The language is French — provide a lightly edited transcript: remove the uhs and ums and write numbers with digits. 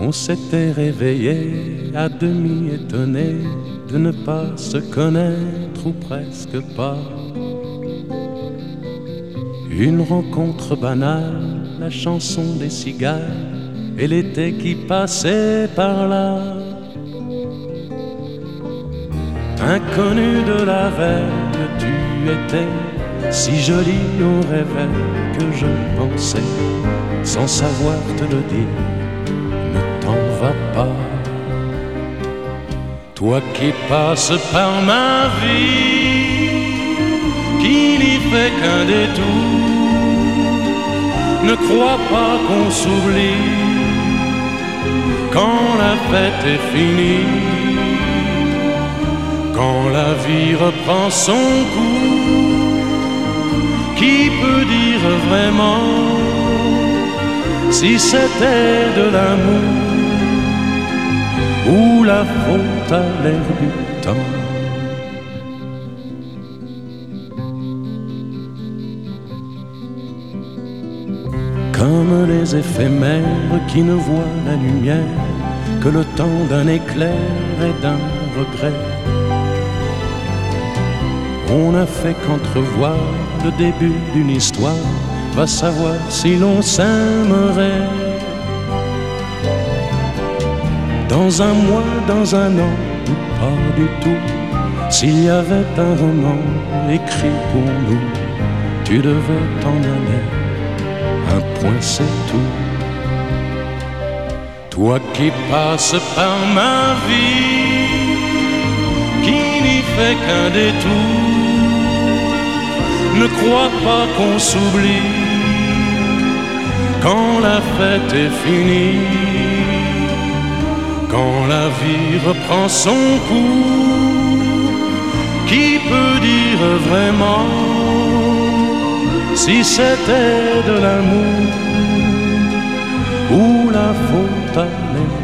On s'était réveillé à demi étonné de ne pas se connaître ou presque pas. Une rencontre banale, la chanson des cigales et l'été qui passait par là. Inconnu de la veille, tu étais si jolie au réveil que je pensais, sans savoir te le dire, ne t'en va pas. Toi qui passes par ma vie, qui n'y fait qu'un détour, ne crois pas qu'on s'oublie quand la fête est finie, quand la vie reprend son cours. Qui peut dire vraiment si c'était de l'amour ou la faute à l'air du temps? Comme les éphémères qui ne voient la lumière que le temps d'un éclair et d'un regret. On n'a fait qu'entrevoir le début d'une histoire, va savoir si l'on s'aimerait. Dans un mois, dans un an, ou pas du tout, s'il y avait un roman écrit pour nous, tu devais t'en aller, un point c'est tout. Toi qui passes par ma vie, qui n'y fait qu'un détour, ne crois pas qu'on s'oublie quand la fête est finie, quand la vie reprend son cours. Qui peut dire vraiment si c'était de l'amour ou la faute à l'air